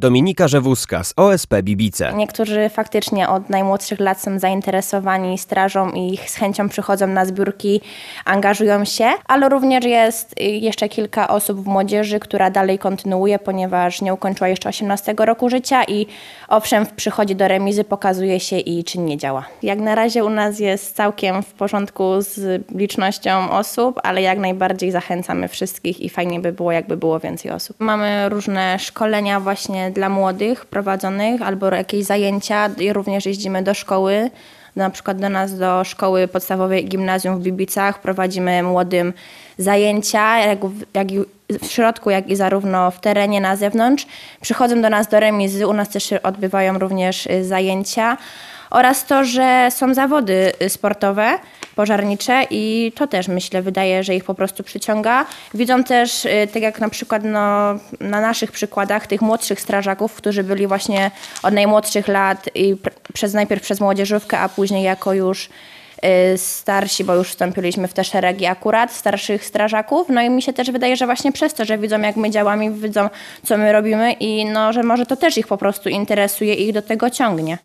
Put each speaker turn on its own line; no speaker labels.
Dominika Rzewuska z OSP Bibice.
Niektórzy faktycznie od najmłodszych lat są zainteresowani strażą i z chęcią przychodzą na zbiórki, angażują się, ale również jest jeszcze kilka osób w młodzieży, która dalej kontynuuje, ponieważ nie ukończyła jeszcze 18 roku życia i owszem, przychodzi do remizy, pokazuje się i czynnie działa. Jak na razie u nas jest całkiem w porządku z licznością osób, ale jak najbardziej zachęcamy wszystkich i fajnie by było, jakby było więcej osób. Mamy różne szkolenia właśnie dla młodych prowadzonych albo jakieś zajęcia i również jeździmy do szkoły. Na przykład do nas, do szkoły podstawowej i gimnazjum w Bibicach prowadzimy młodym zajęcia, jak i w środku, jak i zarówno w terenie, na zewnątrz. Przychodzą do nas do remizy, u nas też się odbywają również zajęcia oraz to, że są zawody sportowe, pożarnicze i to też myślę, wydaje, że ich po prostu przyciąga. Widzą też, tak jak na przykład na naszych przykładach tych młodszych strażaków, którzy byli właśnie od najmłodszych lat i najpierw przez młodzieżówkę, a później jako już starsi, bo już wstąpiliśmy w te szeregi akurat starszych strażaków. No i mi się też wydaje, że właśnie przez to, że widzą jak my działamy, widzą co my robimy i no, że może to też ich po prostu interesuje i ich do tego ciągnie.